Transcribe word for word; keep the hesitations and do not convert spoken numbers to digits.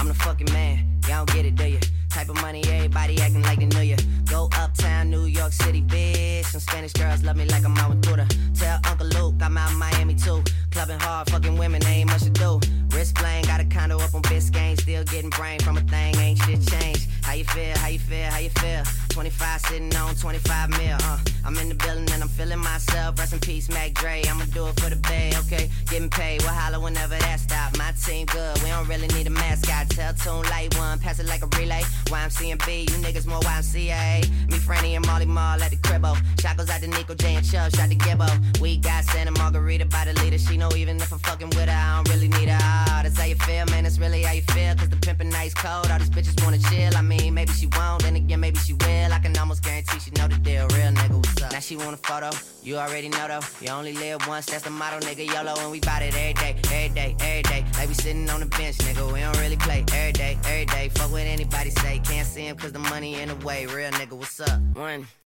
I'm the fucking man. Y'all don't get it, do you? Type of money, everybody acting like they knew ya. Go uptown, New York City, bitch. Some Spanish girls love me like I'm out with Duda. Tell Uncle Luke I'm out in Miami too. Clubbing hard, fucking women, ain't much to do. Wrist playing, got a condo up on Biscayne. Still getting brain from a thing, ain't shit changed. How you feel, how you feel, how you feel? twenty-five sitting on twenty-five mil, uh. I'm in the building and I'm feeling myself. Rest in peace, Mac Dre. I'ma do it for the bay, okay? Getting paid, we'll holler whenever that stop. My team good, we don't really need a mascot. Tell Tune Light One, pass it like a relay. Y M C and B, you niggas more Y M C A. Me, Franny, and Molly Mall at the cribbo. Shot goes out to Nico, J, and Chubb, shot to Gibbo. We got Santa Margarita by the leader. She know even if I'm fucking with her, I don't really need her. Ah, that's how you feel, man, that's really how you feel. Cause the pimpin' nice cold, all these bitches wanna chill. I mean, maybe she won't, then again, maybe she will. I can almost guarantee she know the deal, real nigga, what's up? Now she want a photo, you already know though. You only live once, that's the motto, nigga, YOLO. And we bout it every day, every day, every day. Like we sitting on the bench, nigga, we don't really play. Every day, every day, fuck what anybody say. Can't see him cause the money in the way, real nigga, what's up? One.